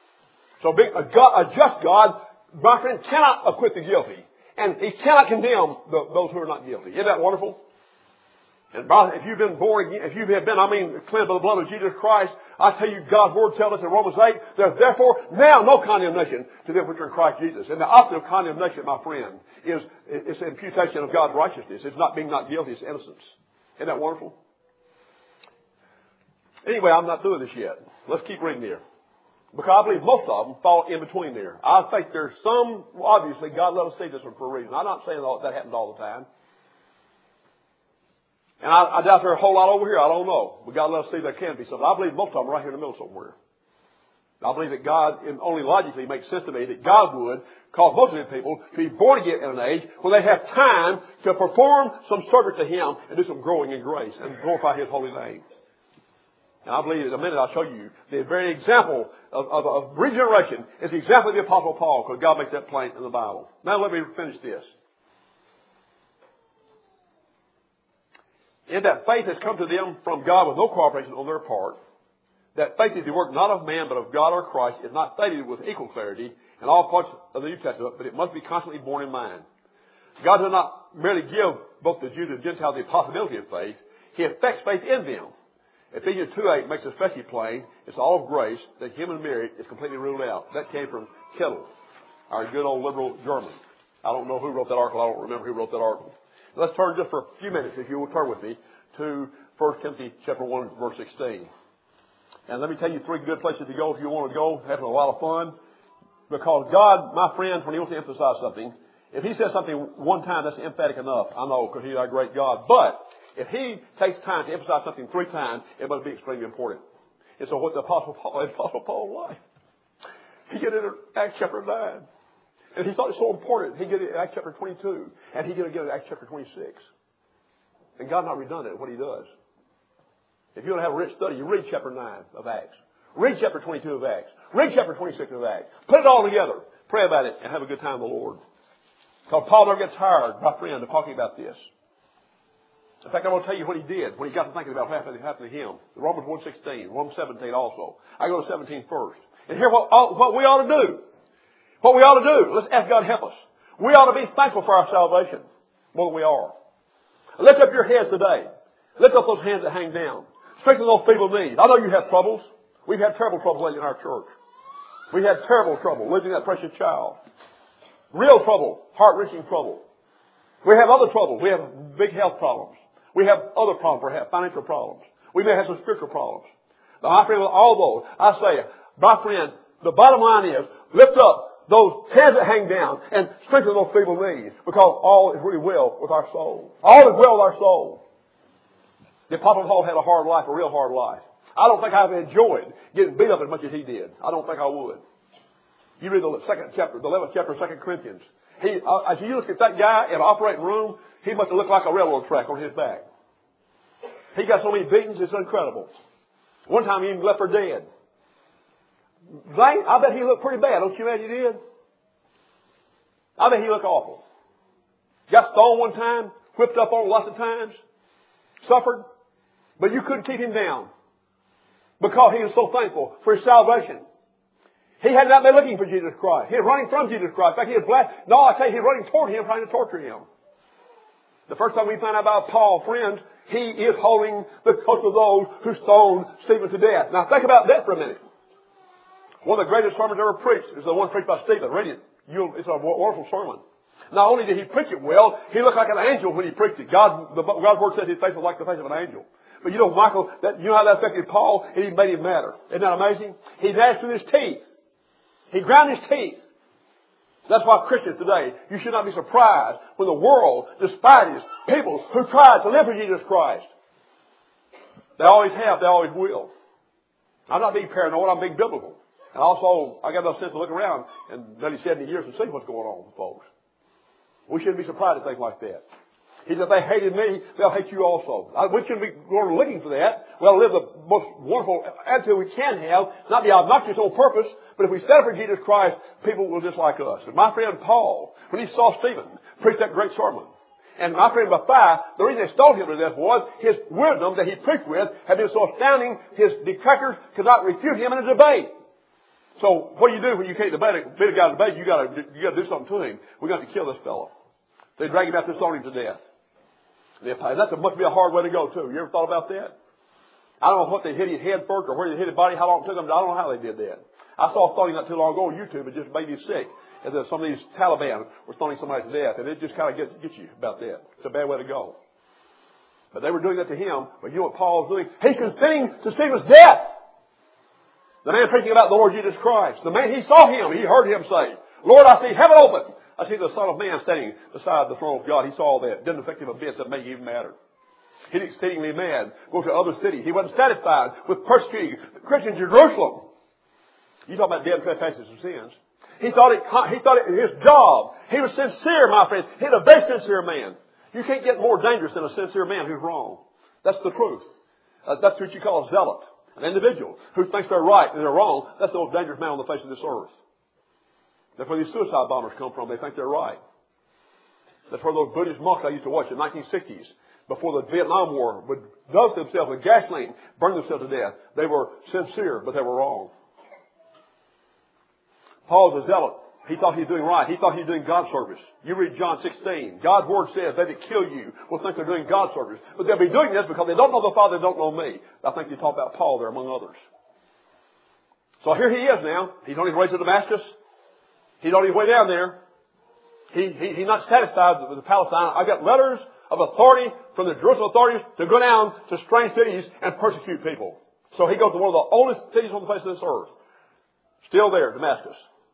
So being a just God, my friend, cannot acquit the guilty. And He cannot condemn those who are not guilty. Isn't that wonderful? And if you've been born again, if you have been, cleansed by the blood of Jesus Christ, I tell you, God's Word tells us in Romans 8, there's therefore now no condemnation to them which are in Christ Jesus. And the opposite of condemnation, my friend, is it's imputation of God's righteousness. It's not being not guilty, it's innocence. Isn't that wonderful? Anyway, I'm not through with this yet. Let's keep reading here. Because I believe most of them fall in between there. I think there's some, obviously, God let us see this one for a reason. I'm not saying that happens all the time. And I doubt there's a whole lot over here. I don't know. But God let us see there can be something. I believe most of them are right here in the middle somewhere. I believe that God, and only logically makes sense to me, that God would cause most of these people to be born again in an age when they have time to perform some service to Him and do some growing in grace and glorify His holy name. And I believe in a minute I'll show you the very example of regeneration is the example of the Apostle Paul, because God makes that plain in the Bible. Now let me finish this. In that faith has come to them from God with no cooperation on their part. That faith is the work not of man but of God or Christ is not stated with equal clarity in all parts of the New Testament, but it must be constantly borne in mind. God does not merely give both the Jews and Gentiles the possibility of faith. He affects faith in them. Ephesians 2:8 makes it especially plain. It's all of grace that human merit is completely ruled out. That came from Kettle, our good old liberal German. I don't know who wrote that article. I don't remember who wrote that article. Let's turn just for a few minutes, if you will turn with me, to 1 Timothy chapter 1, verse 16. And let me tell you 3 good places to go if you want to go, having a lot of fun. Because God, my friends, when He wants to emphasize something, if He says something one time, that's emphatic enough. I know, because He's our great God. But if He takes time to emphasize something 3 times, it must be extremely important. And so what the Apostle Paul's life, he get it in Acts chapter 9. And he thought it so important. He get it in Acts chapter 22. And he get it again in Acts chapter 26. And God not redundant in what He does. If you want to have a rich study, you read chapter 9 of Acts. Read chapter 22 of Acts. Read chapter 26 of Acts. Put it all together. Pray about it and have a good time with the Lord. Because Paul never gets tired, my friend, of talking about this. In fact, I want to tell you what he did when he got to thinking about what happened to him. Romans 1:16, Romans 17 also. I go to 17 first. And hear what we ought to do. What we ought to do. Let's ask God to help us. We ought to be thankful for our salvation more than we are. Lift up your heads today. Lift up those hands that hang down. Strengthen those feeble knees. I know you have troubles. We've had terrible trouble lately in our church. We had terrible trouble losing that precious child. Real trouble. Heart-wrenching trouble. We have other troubles. We have big health problems. We have other problems, perhaps, financial problems. We may have some spiritual problems. But my friend, with all those, I say, my friend, the bottom line is, lift up those hands that hang down and strengthen those feeble knees, because all is really well with our soul. All is well with our soul. The Apostle Paul had a hard life, a real hard life. I don't think I've enjoyed getting beat up as much as he did. I don't think I would. You read the 11th chapter of 2 Corinthians. As you look at that guy in an operating room, he must have looked like a railroad track on his back. He got so many beatings, it's incredible. One time he even left for dead. I bet he looked pretty bad. Don't you imagine he did? I bet he looked awful. Got stoned one time, whipped up on lots of times, suffered, but you couldn't keep him down because he was so thankful for his salvation. He had not been looking for Jesus Christ. He was running from Jesus Christ. In fact, he was I tell you, he was running toward Him, trying to torture Him. The first time we find out about Paul, friends, he is holding the coat of those who stoned Stephen to death. Now think about that for a minute. One of the greatest sermons ever preached is the one preached by Stephen. Read it. It's a wonderful sermon. Not only did he preach it well, he looked like an angel when he preached it. God's word says his face was like the face of an angel. But you know, Michael, you know how that affected Paul? And he made him madder. Isn't that amazing? He gnashed with his teeth. He ground his teeth. That's why Christians today, you should not be surprised when the world despises people who try to live for Jesus Christ. They always have, they always will. I'm not being paranoid, I'm being biblical. And also, I got enough sense to look around in nearly 70 years and see what's going on with folks. We shouldn't be surprised at things like that. He said, if they hated me, they'll hate you also. We shouldn't be going looking for that. We ought to live the most wonderful attitude we can have, not be obnoxious on purpose, but if we stand for Jesus Christ, people will dislike us. And my friend Paul, when he saw Stephen preach that great sermon, and my friend Matthias, the reason they stoned him to death was his wisdom that he preached with had been so astounding, his detractors could not refute him in a debate. So what do you do when you can't beat a guy in a debate? You got to do something to him. We got to kill this fellow. They drag him out to stone him to death. That must be a hard way to go too. You ever thought about that? I don't know what they hit his head first or where they hit his body, how long it took them. I don't know how they did that. I saw stoning not too long ago on YouTube. It just made me sick. And then some of these Taliban were stoning somebody to death. And it just kind of gets you about that. It's a bad way to go. But they were doing that to him. But you know what Paul was doing? He's consenting to Stephen's death. The man preaching about the Lord Jesus Christ. The man, he saw him. He heard him say, Lord, I see heaven open. I see the Son of Man standing beside the throne of God. He saw that. Didn't affect him a bit. That made it even matter. He's exceedingly mad. Go to other cities. He wasn't satisfied with persecuting Christians in Jerusalem. You talk about dead trespasses and sins. He thought it his job. He was sincere, my friend. He's a very sincere man. You can't get more dangerous than a sincere man who's wrong. That's the truth. That's what you call a zealot. An individual who thinks they're right and they're wrong. That's the most dangerous man on the face of this earth. That's where these suicide bombers come from. They think they're right. That's where those Buddhist monks I used to watch in the 1960s, before the Vietnam War, would dose themselves with gasoline, burn themselves to death. They were sincere, but they were wrong. Paul's a zealot. He thought he was doing right. He thought he was doing God's service. You read John 16. God's word says they that kill you will think they're doing God's service. But they'll be doing this because they don't know the Father, they don't know me. I think you talk about Paul there among others. So here he is now. He's on his way to Damascus. He's on his way down there. He's not satisfied with Palestine. I got letters of authority from the Jerusalem authorities to go down to strange cities and persecute people. So he goes to one of the oldest cities on the face of this earth. Still there, Damascus.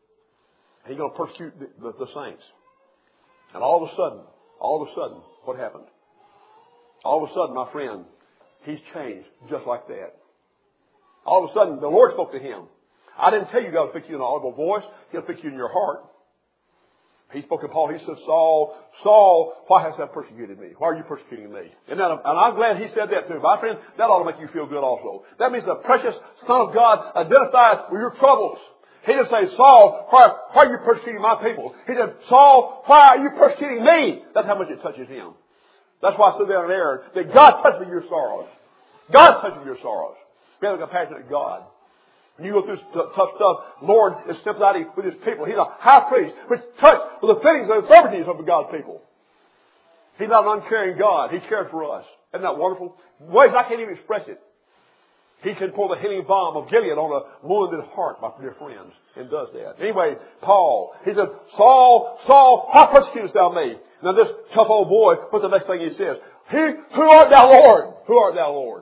And he's going to persecute the saints. And all of a sudden, what happened? All of a sudden, my friend, he's changed just like that. All of a sudden, the Lord spoke to him. I didn't tell you God will fix you in an audible voice. He'll fix you in your heart. He spoke to Paul. He said, Saul, Saul, why hast thou persecuted me? Why are you persecuting me? And I'm glad he said that too. My friend, that ought to make you feel good also. That means the precious Son of God identified with your troubles. He didn't say, Saul, why are you persecuting my people? He said, Saul, why are you persecuting me? That's how much it touches him. That's why I stood there in air that God touches your sorrows. God touches your sorrows. Be a compassionate God. When you go through tough stuff, Lord is sympathetic with His people. He's a high priest which touched with the feelings and infirmities of God's people. He's not an uncaring God. He cares for us. Isn't that wonderful? Ways I can't even express it. He can pour the healing balm of Gilead on a wounded heart, my dear friends, and does that. Anyway, Paul, he said, Saul, Saul, why persecutest thou me? Now this tough old boy, what's the next thing he says? Who art thou, Lord? Who art thou, Lord?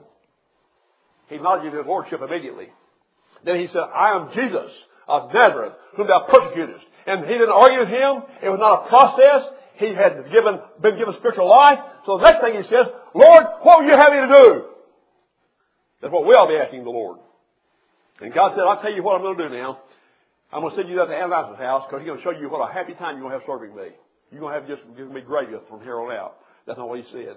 He acknowledges His lordship immediately. Then he said, I am Jesus of Nazareth, whom thou persecutest. And he didn't argue with him. It was not a process. He had been given spiritual life. So the next thing he says, Lord, what will you have me to do? That's what we ought to be asking the Lord. And God said, I'll tell you what I'm going to do now. I'm going to send you out to Ananias' house because He's going to show you what a happy time you're going to have serving me. You're going to have just giving me gravy from here on out. That's not what He said.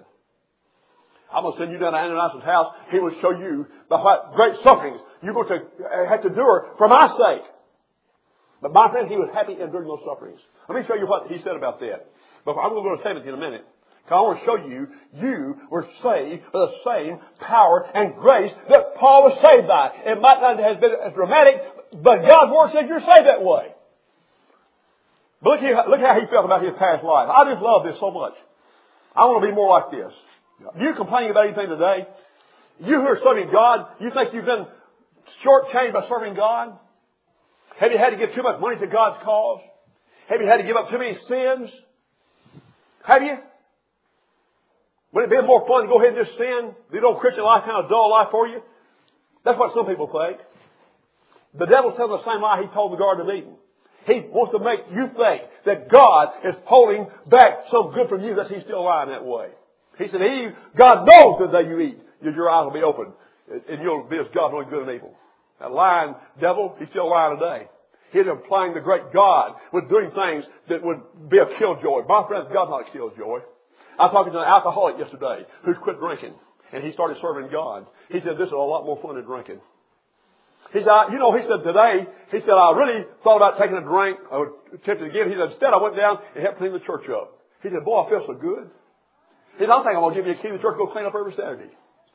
I'm going to send you down to Ananias' house. He will show you the what great sufferings you're going to have to endure for my sake. But my friend, He was happy enduring those sufferings. Let me show you what He said about that. But I'm going to go to 7 in a minute. Because I want to show you, you were saved by the same power and grace that Paul was saved by. It might not have been as dramatic, but God's Word says you're saved that way. But look how he felt about his past life. I just love this so much. I want to be more like this. You complaining about anything today? You who are serving God, you think you've been shortchanged by serving God? Have you had to give too much money to God's cause? Have you had to give up too many sins? Have you? Would it be more fun to go ahead and just sin? The old Christian life kind of dull life for you? That's what some people think. The devil's telling the same lie he told the Garden of Eden. He wants to make you think that God is holding back some good from you, that He's still lying that way. He said, Eve, God knows the day you eat, your eyes will be open, and you'll be as God knowing good and evil. That lying devil, he's still lying today. He's implying the great God with doing things that would be a killjoy. My friends, God's not a killjoy. I was talking to an alcoholic yesterday who's quit drinking, and he started serving God. He said, this is a lot more fun than drinking. He said, today, I really thought about taking a drink. I was tempted again. He said, instead I went down and helped clean the church up. He said, boy, I feel so good. He said, I think I'm going to give you a key to the church to go clean up every Saturday.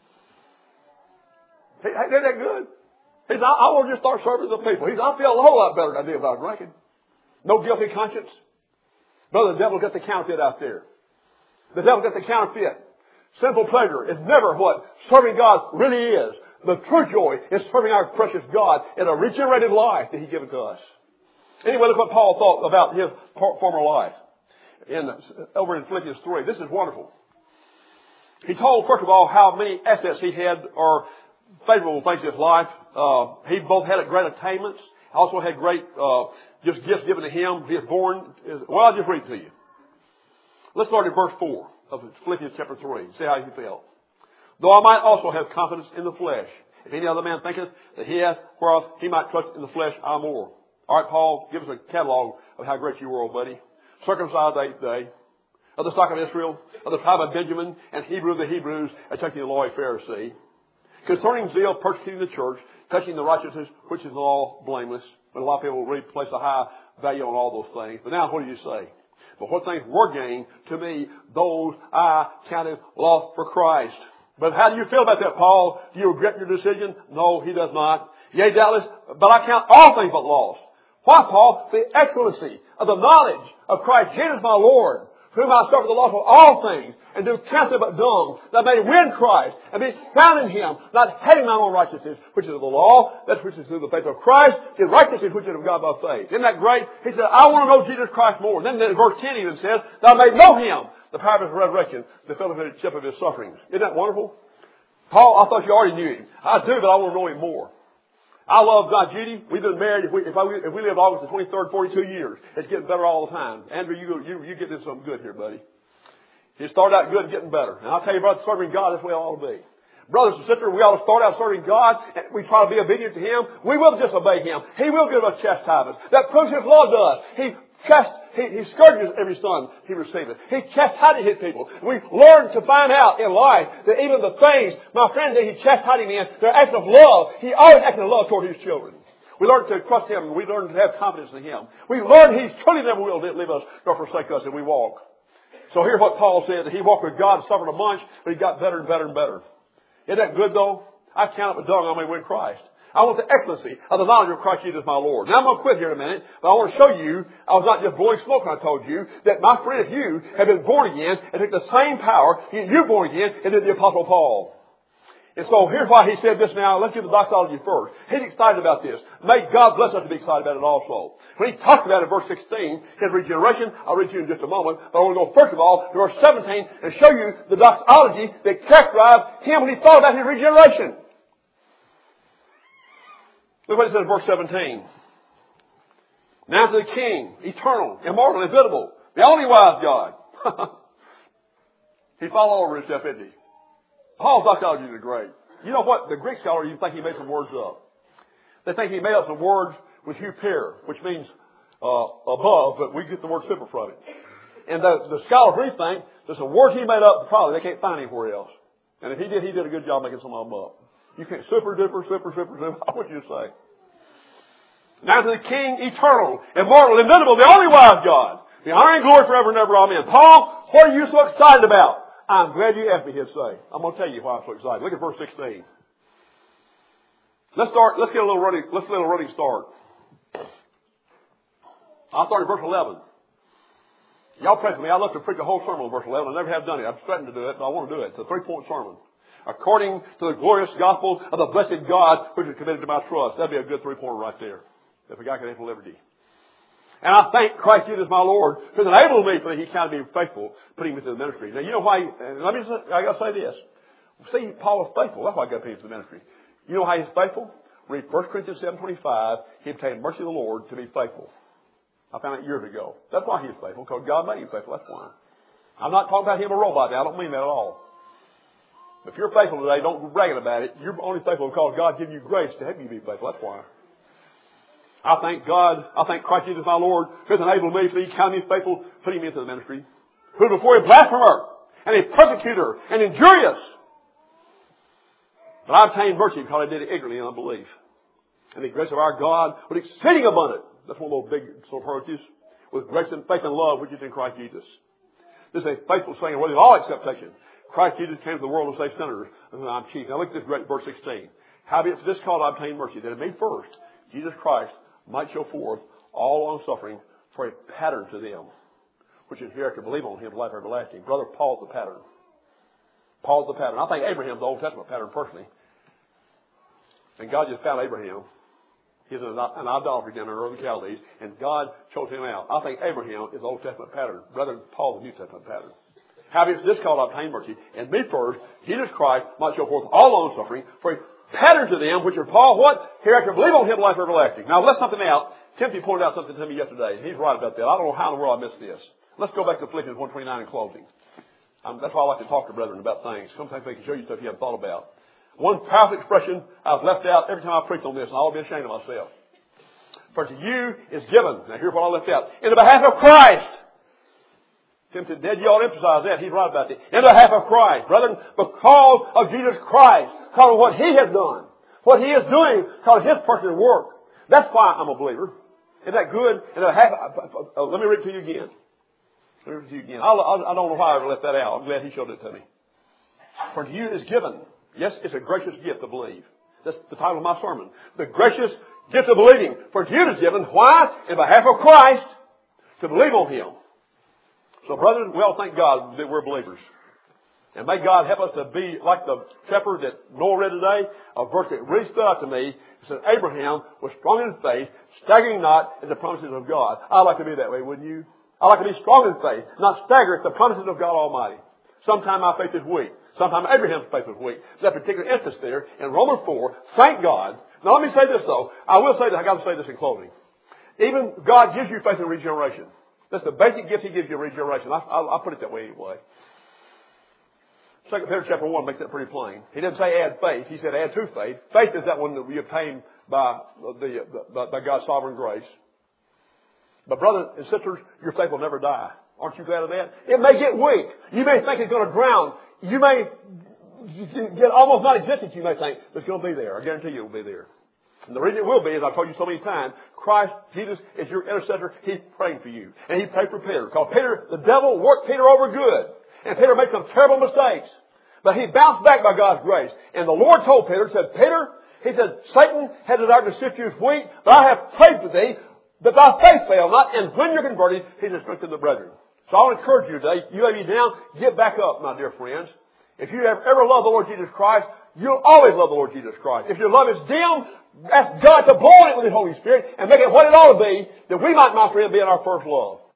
Isn't that good? He said, I want to just start serving the people. He said, I feel a whole lot better than I did about drinking. No guilty conscience. Brother, the devil got the counterfeit out there. The devil got the counterfeit. Simple pleasure is never what serving God really is. The true joy is serving our precious God in a regenerated life that He given to us. Anyway, look what Paul thought about his former life. Over in Philippians 3. This is wonderful. He told, first of all, how many assets he had or favorable things in his life. He both had great attainments. Also had great just gifts given to him. He was born. Well, I'll just read to you. Let's start at verse 4 of Philippians chapter 3. See how he felt. Though I might also have confidence in the flesh. If any other man thinketh that he hath whereof he might trust in the flesh, I more. All right, Paul, give us a catalog of how great you were, old buddy. Circumcised the 8th day, of the stock of Israel, of the tribe of Benjamin, and Hebrew of the Hebrews, and touching the law, a Pharisee. Concerning zeal, persecuting the church, touching the righteousness, which is the law, blameless. But a lot of people really place a high value on all those things. But now what do you say? But what things were gained to me, those I counted loss for Christ. But how do you feel about that, Paul? Do you regret your decision? No, he does not. Yea, doubtless, but I count all things but loss. Why, Paul? The excellency of the knowledge of Christ Jesus my Lord, whom I suffer the loss of all things, and do count them but dung, that I may win Christ, and be found in Him, not having my own righteousness, which is of the law, that which is through the faith of Christ, His righteousness which is of God by faith. Isn't that great? He said, I want to know Jesus Christ more. Then verse 10 even says, that I may know Him, the power of His resurrection, the fellowship of His sufferings. Isn't that wonderful? Paul, I thought you already knew him. I do, but I want to know him more. I love God, Judy. We've been married. If we lived August the 23rd, 42 years, it's getting better all the time. Andrew, you get into something good here, buddy. It started out good and getting better. And I'll tell you, brother, serving God, that's the way it ought to be. Brothers and sisters, we ought to start out serving God, and we try to be obedient to Him. We will disobey Him. He will give us chastisements. That proves His love to us. He scourges every son He receiveth. He chastises His people. We learn to find out in life that even the things, my friend, that He chastised me in, they're acts of love. He always acted in love toward His children. We learn to trust Him, and we learn to have confidence in Him. We learn He's truly never will leave us nor forsake us, and we walk. So here's what Paul said, that he walked with God, suffered a bunch, but he got better and better and better. Isn't that good, though? I count up the dung on my way with Christ. I want the excellency of the knowledge of Christ Jesus my Lord. Now I'm going to quit here in a minute, but I want to show you, I was not just blowing smoke when I told you, that my friend, if you have been born again and took the same power, you're born again, and did the Apostle Paul. And so here's why he said this now. Let's get the doxology first. He's excited about this. May God bless us to be excited about it also. When he talked about it in verse 16, his regeneration, I'll read to you in just a moment, but I want to go first of all to verse 17 and show you the doxology that characterized him when he thought about his regeneration. Look what it says in verse 17. Now to the King, eternal, immortal, invisible, the only wise God. He fell all over himself, didn't he? Paul's doxology is great. You know what? The Greek scholars, you think he made some words up. They think he made up some words with huper, which means above, but we get the word super from it. And the scholars really think there's some words he made up, probably they can't find anywhere else. And if he did a good job making some of them up. You can't super duper. I want you to say. Now to the King, eternal, immortal, invisible, the only wise God, the honor and glory forever and ever. Amen. Paul, what are you so excited about? I'm glad you asked me, he'd say. I'm going to tell you why I'm so excited. Look at verse 16. Let's get a little running start. I'll start at verse 11. Y'all pray for me. I'd love to preach a whole sermon on verse 11. I never have done it. I'm threatened to do it, but I want to do it. It's a 3-point sermon. According to the glorious gospel of the blessed God, which is committed to my trust. That'd be a good 3-pointer right there. If a guy can handle liberty. And I thank Christ Jesus my Lord, who has enabled me, for that He counted me faithful, putting me to the ministry. Now, you know why, I got to say this. See, Paul was faithful. That's why I got to put him to the ministry. You know how he's faithful? Read 1 Corinthians 7:25. He obtained mercy of the Lord to be faithful. I found it years ago. That's why he's faithful, because God made him faithful. That's why. I'm not talking about him a robot now. I don't mean that at all. If you're faithful today, don't brag about it. You're only faithful because God gave you grace to help you be faithful. That's why. I thank God, I thank Christ Jesus my Lord, who has enabled me, for He counted me faithful, putting me into the ministry, who before a blasphemer, and a persecutor, and injurious. But I obtained mercy because I did it ignorantly in unbelief. And the grace of our God was exceeding abundant. That's one of those big superlatives. With grace and faith and love, which is in Christ Jesus. This is a faithful saying worthy of all acceptation. Christ Jesus came to the world to save sinners, and I'm chief. Now look at this great verse 16. Howbeit for this cause I obtained mercy, that in me first, Jesus Christ might show forth all long suffering for a pattern to them, which is here to believe on Him, life everlasting. Brother, Paul's the pattern. Paul's the pattern. I think Abraham's the Old Testament pattern personally. And God just found Abraham. He's an idolatry down in Ur of the Chaldees, and God chose him out. I think Abraham is the Old Testament pattern. Brother, Paul's the New Testament pattern. Having this called obtain mercy, and me first, Jesus Christ might show forth all long suffering for a pattern to them, which are Paul, what? Hereafter believe on Him, life everlasting. Now, let's something out. Timothy pointed out something to me yesterday. He's right about that. I don't know how in the world I missed this. Let's go back to Philippians 1:29 in closing. That's why I like to talk to brethren about things. Sometimes they can show you stuff you haven't thought about. One powerful expression I've left out every time I preach on this, and I'll be ashamed of myself. For to you is given. Now, here's what I left out. In the behalf of Christ. Tim said, Dad, you ought to emphasize that. He's right about that. In behalf of Christ. Brethren, because of Jesus Christ. Because of what He has done. What He is doing. Because of His personal work. That's why I'm a believer. Isn't that good? In behalf let me read it to you again. I don't know why I ever left that out. I'm glad he showed it to me. For to you is given. Yes, it's a gracious gift to believe. That's the title of my sermon. The gracious gift of believing. For to you is given. Why? In behalf of Christ. To believe on Him. So, brethren, we all thank God that we're believers. And may God help us to be like the shepherd that Noah read today, a verse that really stood out to me. It said, Abraham was strong in faith, staggering not at the promises of God. I'd like to be that way, wouldn't you? I'd like to be strong in faith, not stagger at the promises of God Almighty. Sometimes my faith is weak. Sometimes Abraham's faith was weak. That particular instance there in Romans 4, thank God. Now let me say this though. I will say that, I got to say this in closing. Even God gives you faith in regeneration. That's the basic gift He gives you, regeneration. I'll put it that way anyway. 2 Peter chapter 1 makes that pretty plain. He didn't say add faith. He said add to faith. Faith is that one that we obtain by God's sovereign grace. But brothers and sisters, your faith will never die. Aren't you glad of that? It may get weak. You may think it's going to drown. You may get almost non-existent, you may think, but it's going to be there. I guarantee you it will be there. And the reason it will be, as I've told you so many times, Christ, Jesus, is your intercessor. He's praying for you. And He prayed for Peter. Because Peter, the devil worked Peter over good. And Peter made some terrible mistakes. But he bounced back by God's grace. And the Lord told Peter, said, Peter, He said, Satan has desired to sift you as wheat, but I have prayed for thee, that thy faith fail not, and when you're converted, He has strengthened the brethren. So I'll encourage you today, you may be down, get back up, my dear friends. If you have ever loved the Lord Jesus Christ, you'll always love the Lord Jesus Christ. If your love is dim, ask God to blow it with His Holy Spirit and make it what it ought to be, that we might, my friend, be in our first love.